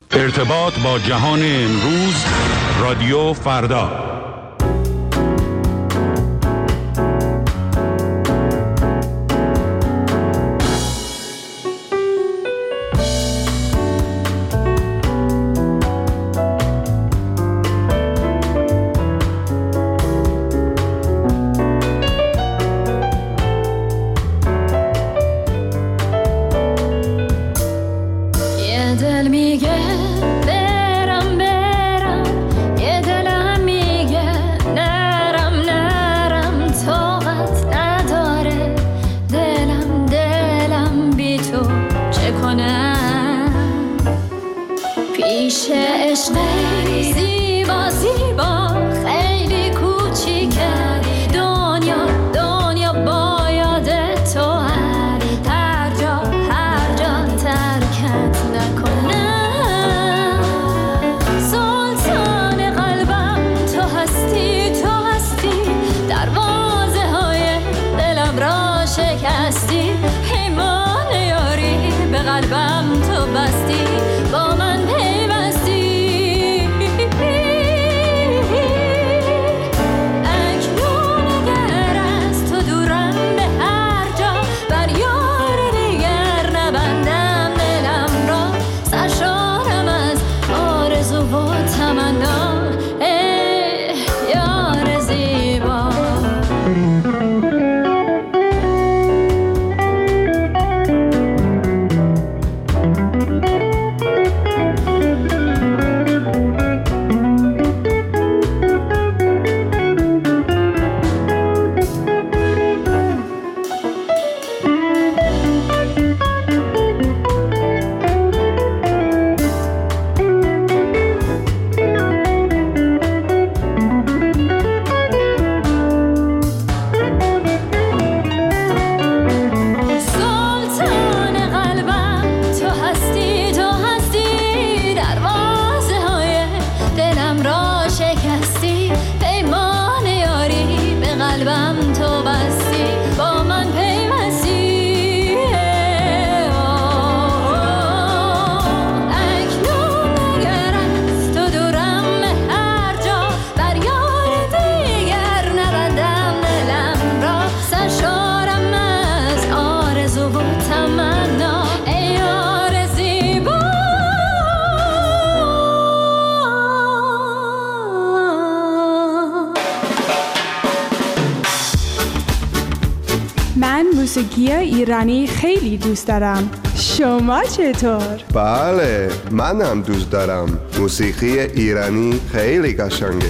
ارتباط با جهان امروز، رادیو فردا. موسیقی ایرانی خیلی دوست دارم. شما چطور؟ بله، منم دوست دارم. موسیقی ایرانی خیلی قشنگه.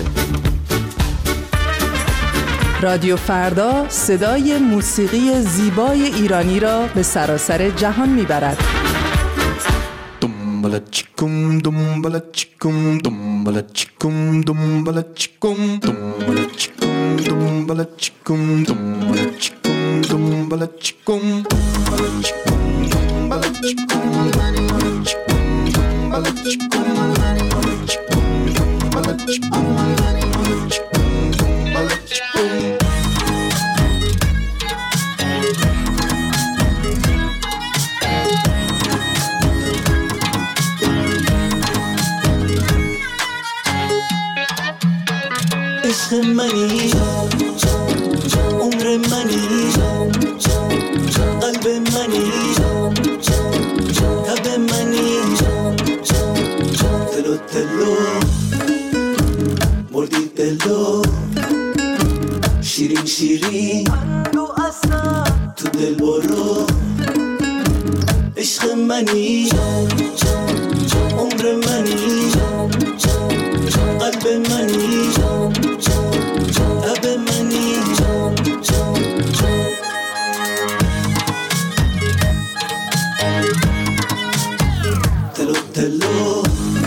رادیو فردا صدای موسیقی زیبای ایرانی را به سراسر جهان میبرد. دنبالا چیکم دنبالا چیکم دنبالا چیکم دنبالا چیکم دنبالا چیکم دنبالا چیکم دنبالا چیکم دنبالا چیکم دنبالا چیکم دنبالا چیکم دنبالا چیکم دنبالا چیکم. عشق منی عمر منی قلب منی تب منی تلو تلو مردی دلو شیرین شیرین تو دل برو. عشق منی عمر منی قلب منی تب منی تلو تلو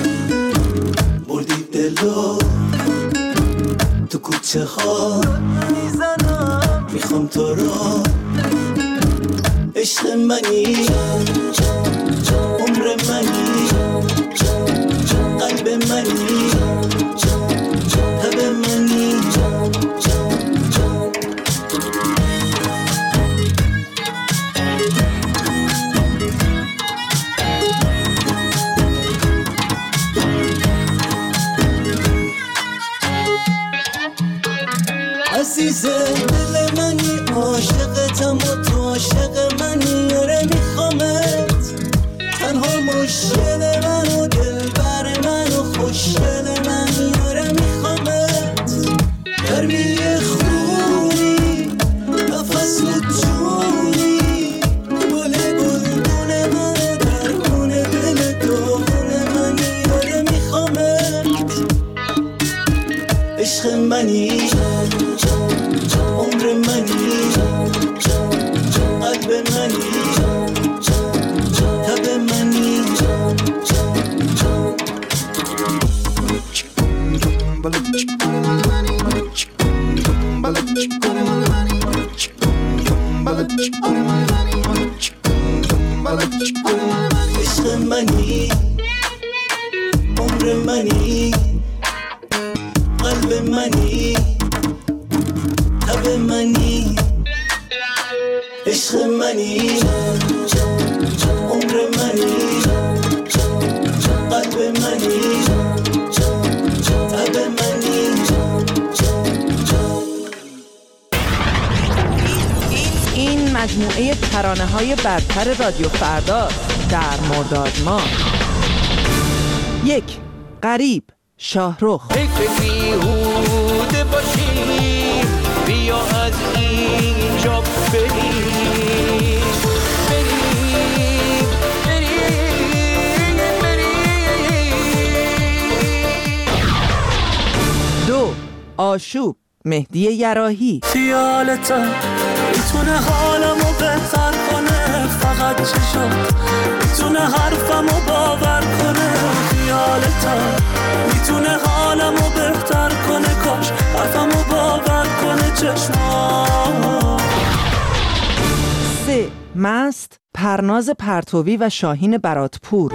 بردی دلو تو کوچه ها میخوام تو رو. عشق منی عمر منی قلب منی تب منی. تنها مشکل من و دلبر من و خوشگل من یاره میخوامت گرمی خونی نفس و جونی گل گلگون من در خونه دل داغون من یاره میخوامت عشق منی عمر منی قلب منی تب منی عشق منی عمر منی قلب منی تب منی عشق منی عمر منی قلب منی تب منی این مجموعه ترانه‌های برتر رادیو فردا در مرداد ماه. 1. غریب شاهرخ. فکر بیهوده باشی بیا از اینجا بریم 2. آشوب مهدی یراحی. خیالتا میتونه حالمو بهتر کنه فقط چشم میتونه حرفمو باور کنه خیالتا میتونه حالمو بهتر کنه کاش حرفمو باور کنه چشمام 3. مست پرناز پرتوی و شاهین براتپور.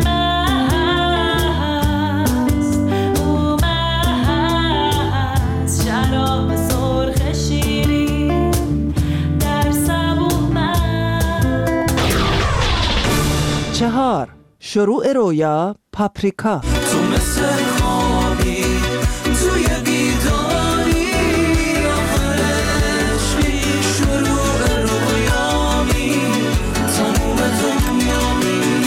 شراب سرخ شیرین در صبوح من. 4. شروع رویا پاپریکا. تو مثل خوابی توی بیداری آخرشی شروع رویامی تموم دنیامی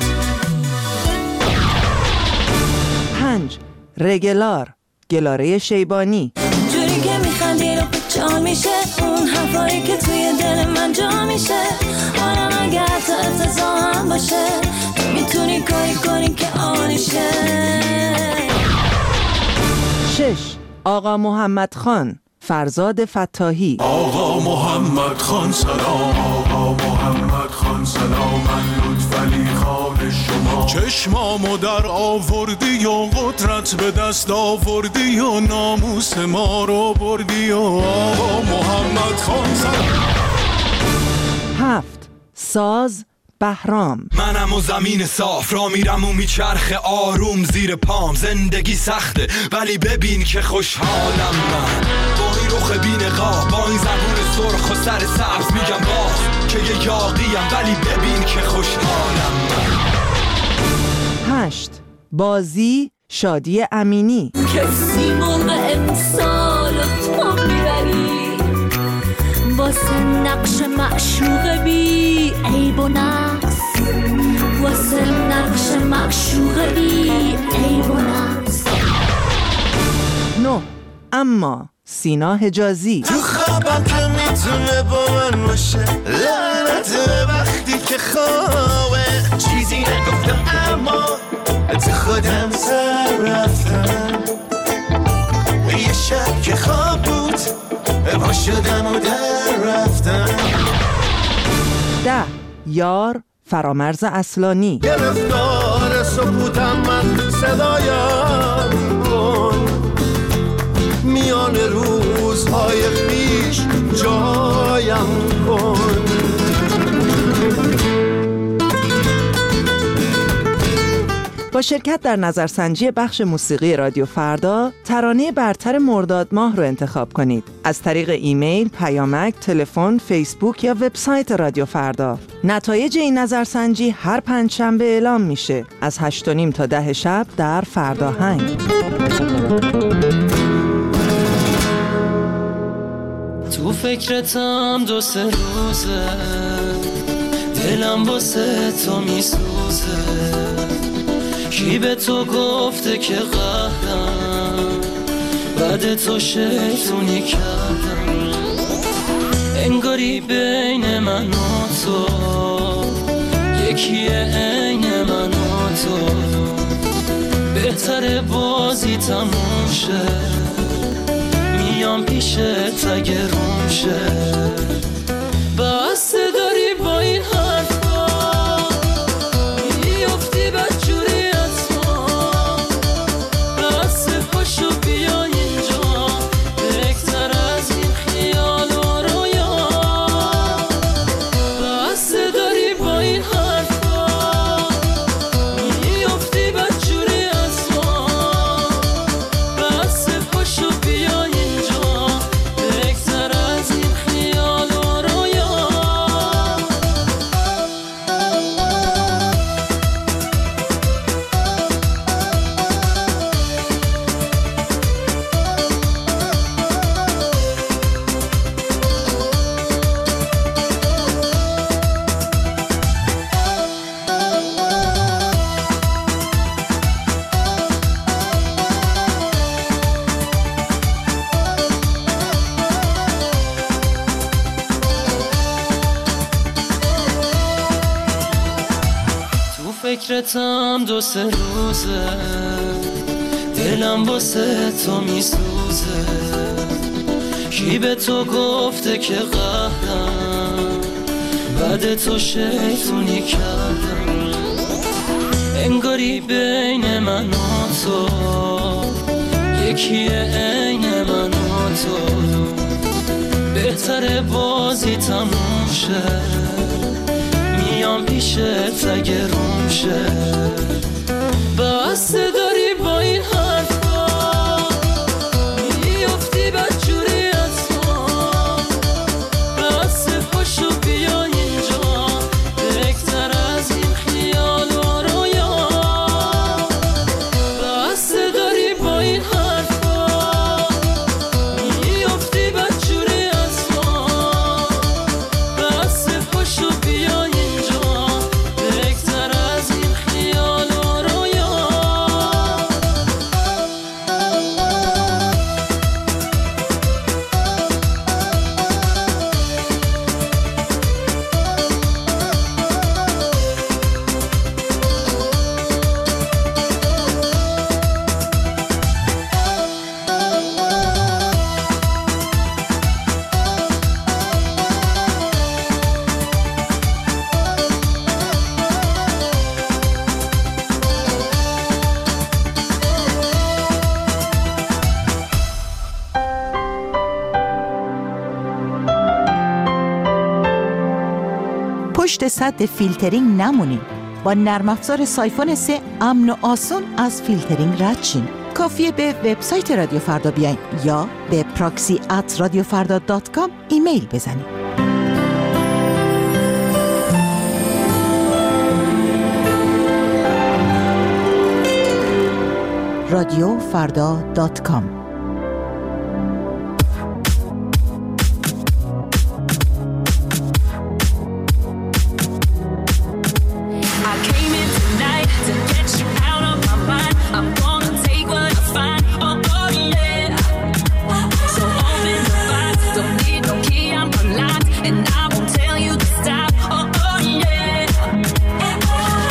5. رگلار گلاره شیبانی. جوری که میخندی رو جا میشه اون حرفایی که توی دل من جا میشه حالا اگر تا افتضاح هم باشه تو میتونی کاری کنی که آنیشه 6. آقا محمد خان فرزاد فتاحی. آقا محمد خان سلام آقا محمد خان سلام من لطفعلی خان شما چشمامو در آوردی و قدرت به دست آوردی و ناموس ما رو بردی و آقا محمد خان سلام 7. ساز بهرام. منم و زمین صاف را میرم و میچرخه آروم زیر پام زندگی سخته ولی ببین که خوشحالم من با این رخ بی‌نقاب با این زبون سرخ و سر سبز میگم باز که یه یاقیم ولی ببین که خوشحالم من 8. بازی شادی امینی. کسی موقع امسال تو میبری واسه نقش معشوق بی عیب و نقص واسه نقش معشوق بی عیب و نقص 9. اما سینا حجازی. تو خوابم که میتونه با من باشه لعنت وقتی که خوابه چیزی نگفتم اما تو خودم سر رفتم یه شب که خواب بود پا شدم و در رفتم 10. یار فرامرز اصلانی. گرفتار سکوتم من صدایم کن میان روزهای پیش جایم کن با شرکت در نظرسنجی بخش موسیقی رادیو فردا ترانه برتر مرداد ماه رو انتخاب کنید. از طریق ایمیل، پیامک، تلفن، فیسبوک یا وبسایت رادیو فردا. نتایج این نظرسنجی هر پنجشنبه اعلام میشه از 8:30 تا 10 شب در فرداهنگ. تو فکرتم 2-3 روزه دلم واسه تو میسوزه کی به تو گفته که قهرم بعد تو شیطونی کردم انگاری بین من و تو یکیه عین من و تو بهتره بازی تموم شه میام پیشت اگه روم شه بسته داری با این حرفا میافتی بدجوری از ما بسته پاشو بیا اینجا بهتر از این خیال و رویا بسته داری با این حرفا میافتی بدجوری از ما بسته پاشو بیا اینجا بهتر از این خیال و رویا فکرتم 2-3 روزه دلم واسه تو میسوزه کی به تو گفته که قهرم بعد تو شیطونی کردم انگاری بین من و تو یکیه عین من و تو بهتره بازی تموم شه میام پیشت اگه روم شه بسته داری با این حرفا میافتی بدجوری از ما بسته پاشو بیا اینجا بهتر از این خیال و رویا بسته داری با این حرفا میافتی بدجوری از ما بسته پاشو بیا اینجا بهتر از این خیال و رویا پشت سد فیلترینگ نمونین. با نرم افزار سایفون 3 امن و آسون از فیلترینگ رد شین. کافیه به وبسایت رادیو فردا بیاین یا به proxy@radiofarda.com ایمیل بزنین. radiofarda.com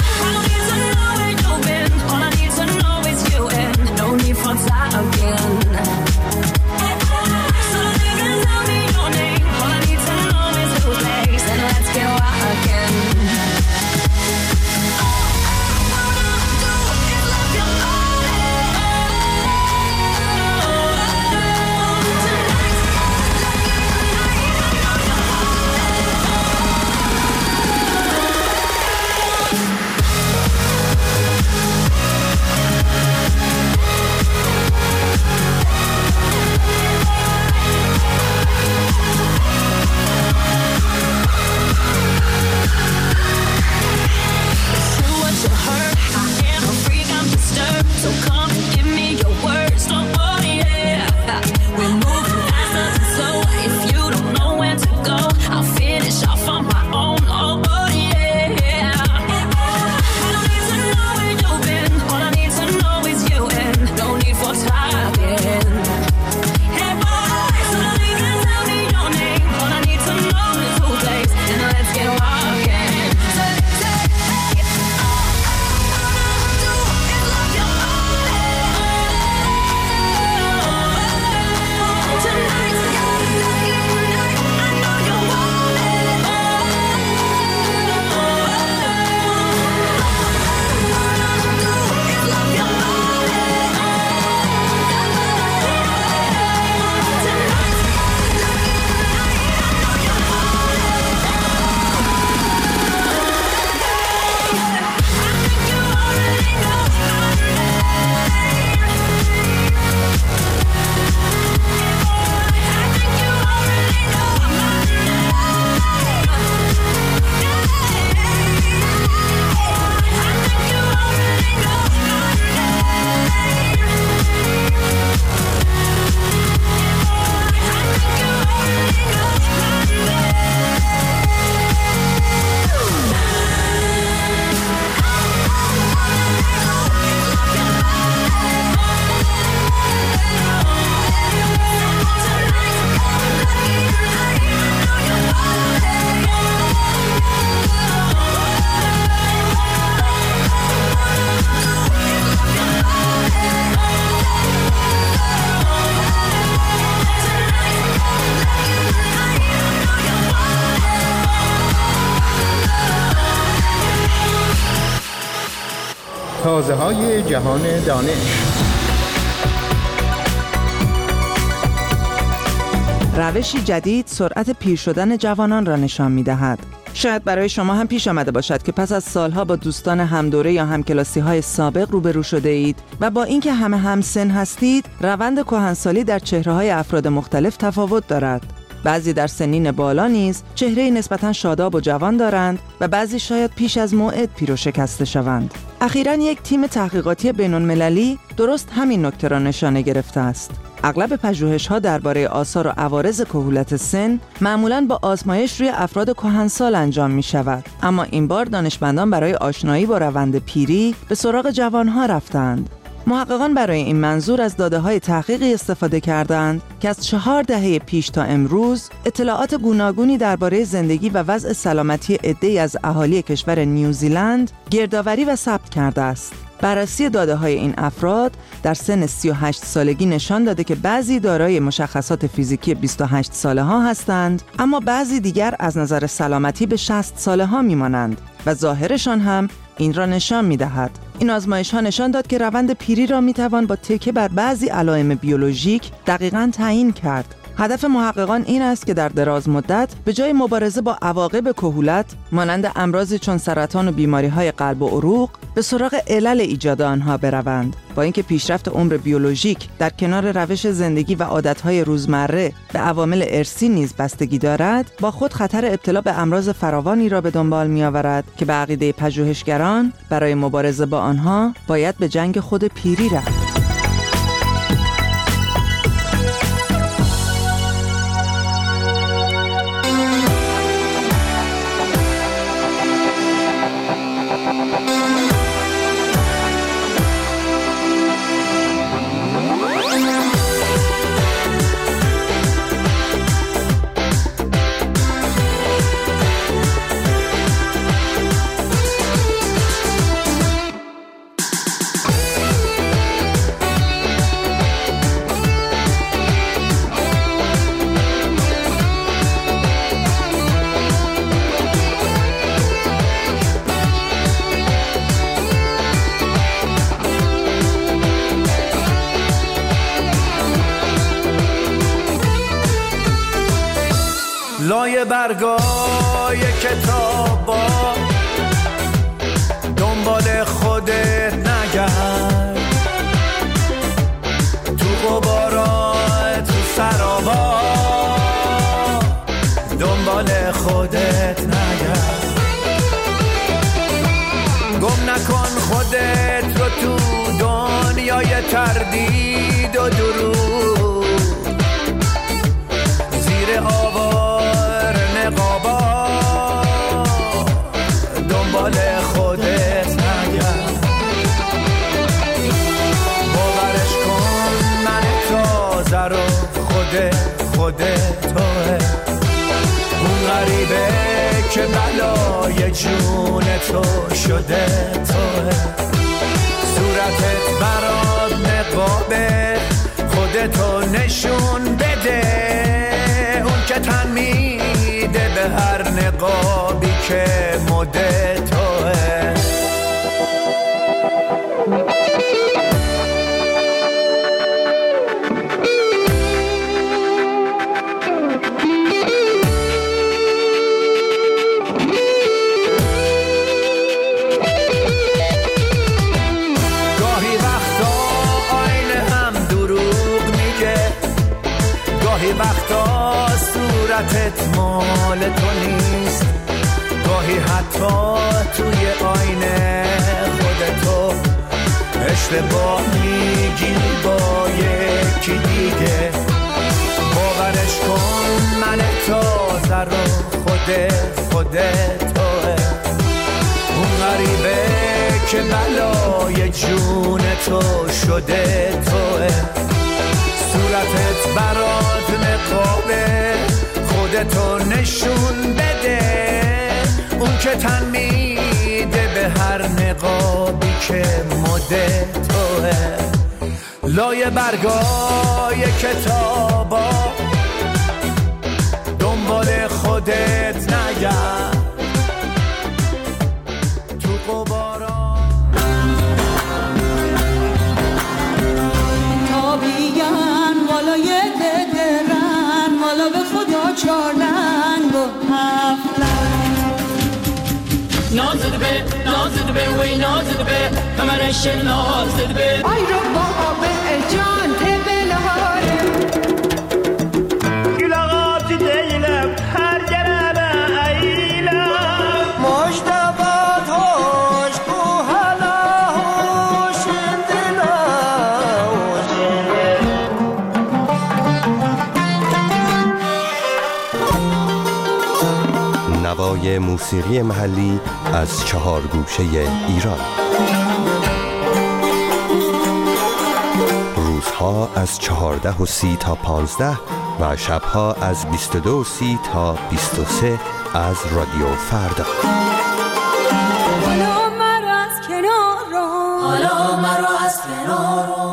again. تازه‌های جهان دانش. روشی جدید سرعت پیر شدن جوانان را نشان می‌دهد. شاید برای شما هم پیش آمده باشد که پس از سالها با دوستان همدوره یا همکلاسی‌های سابق روبرو شده اید و با اینکه همه همسن هستید، روند کهنسالی در چهره‌های افراد مختلف تفاوت دارد. بعضی در سنین بالا نیز چهره نسبتاً شاداب و جوان دارند و بعضی شاید پیش از موعد پیر و شکسته شوند. اخیراً یک تیم تحقیقاتی بین‌المللی درست همین نکته را نشانه گرفته است. اغلب پژوهش‌ها درباره آثار و عوارض کهولت سن معمولاً با آزمایش روی افراد کهنسال انجام می‌شود، اما این بار دانشمندان برای آشنایی با روند پیری به سراغ جوان‌ها رفتند. محققان برای این منظور از داده‌های تحقیقی استفاده کردند که از 4 دهه پیش تا امروز اطلاعات گوناگونی درباره زندگی و وضع سلامتی عده‌ای از اهالی کشور نیوزیلند گردآوری و ثبت کرده است. بررسی داده‌های این افراد در سن 38 سالگی نشان داده که بعضی دارای مشخصات فیزیکی 28 ساله ها هستند، اما بعضی دیگر از نظر سلامتی به 60 ساله ها میمانند و ظاهرشان هم این را نشان می‌دهد. این آزمایش‌ها نشان داد که روند پیری را می‌توان با تکیه بر بعضی علائم بیولوژیک دقیقاً تعیین کرد. هدف محققان این است که در دراز مدت به جای مبارزه با عواقب کهولت مانند امراضی چون سرطان و بیماری‌های قلب و عروق به سراغ علل ایجاد آنها بروند. با اینکه پیشرفت عمر بیولوژیک در کنار روش زندگی و عادت‌های روزمره به عوامل ارثی نیز بستگی دارد، با خود خطر ابتلا به امراض فراوانی را به دنبال می‌آورد که به عقیده پژوهشگران برای مبارزه با آنها باید به جنگ خود پیری رفت. لای برگای کتابا دنبال خودت نگرد، تو غبارا تو سرابا دنبال خودت نگرد، گم نکن خودت رو تو دنیای تردید و دروغ، زیر آوار نقابا دنبال خودت نگرد، باورش کن من تازه رو خودت توه، اون غریبه که بلای جون تو شده توه، صورتت برات نقابه خودتو نشون بده، اون که تن میده به هر نقابی که مد توه. وقتا صورتت مال تو نیست، گاهی حتی توی آینه خودتو اشتباه میگیری با یکی دیگه، باورش کن من تازه رو خودت توه، اون غریبه که بلای جون تو شده توه، صورتت برات نقابه خودتو نشون بده، اون که تن میده به هر نقابی که مد توه، لای برگای کتابا دنبال خودت نگرد، تو غبارا فرش نازد به آی رو بابا به جان تبلهارم گلاغات دیلم هر گرانه ایلم مجدبات هوش بو حالا هوش دلاوش. نوای موسیقی محلی از 4 گوشه ایران. روزها از 14:30 تا 15 و شبها از 22:30 تا 23 از رادیو فردا. حالا مرا از کنار رو، حالا مرا از کنار رو.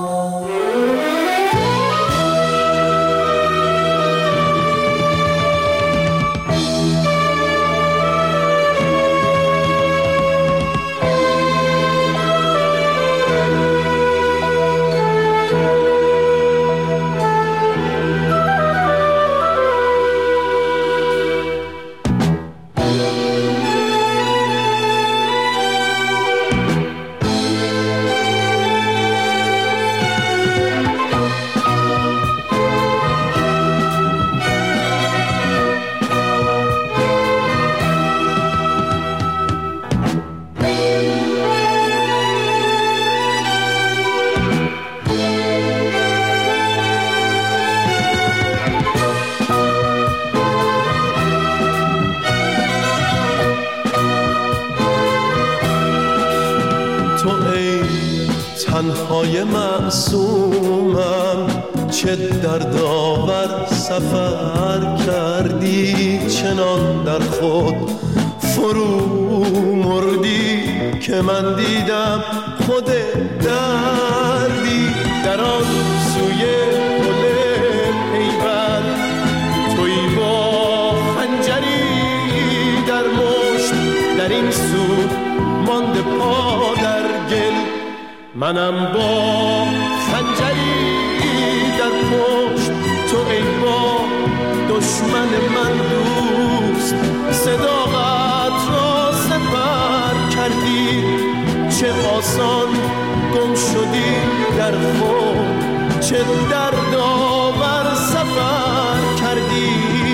تنهای معصومم چه دردآور سفر کردی، چنان در خود فرو مردی که من دیدم خود دردی. در آن سوی گل پیوند تویی با خنجری در مشت، در این سو مانده پا در گل، منم با خنجری در پشت. تو ای با دشمن من دوست، صداقت را سپر کردی، چه آسان گم شدی در خود، چه دردآور سفر کردی.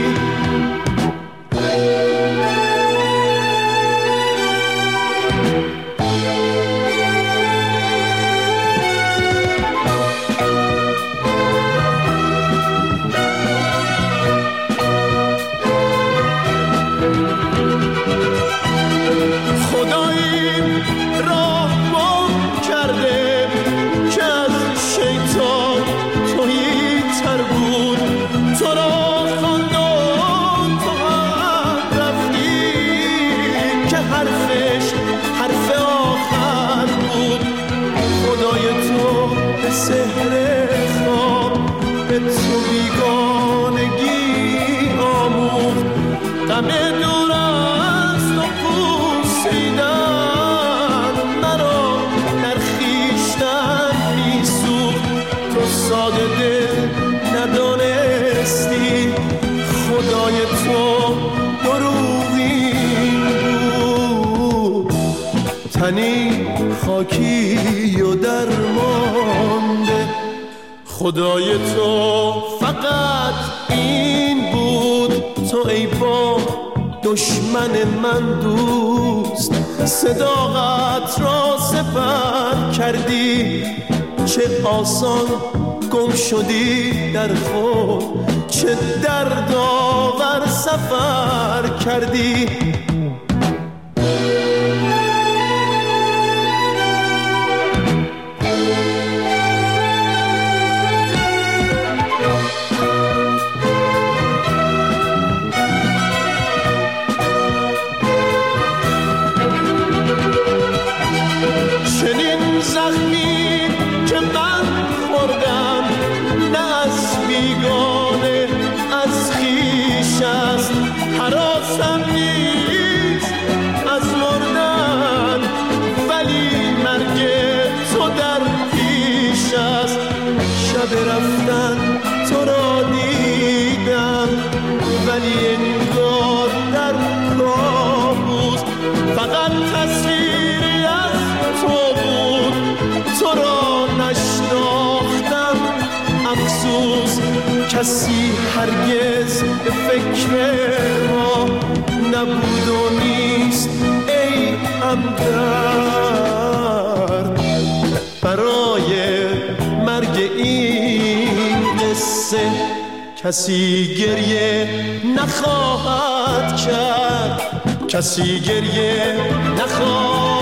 سحر خواب به تو بیگانگی آموخت، غم دور از تو پوسیدن مرا در خویشتن میسوخت. تو ساده دل ندانستی خدای تو دروغین بود، تنی خاکی و درمانده. خدای تو فقط این بود، تو ای با دشمن من دوست، صداقت را سپر کردی، چه آسان گم شدی در خود، چه دردآور سفر کردی. زخمی که من خوردم نه از بیگانه از خویش است، هراسم نیست از مردن ولی مرگ تو در پیش است. شب رفتن تو را دیدم ولی انگار در کابوس، فقط تصویری از تو بود کسی هرگز به فکر ما نبود و نیست ای همدرد. برای مرگ این قصه کسی گریه نخواهد کرد، کسی گریه نخواهد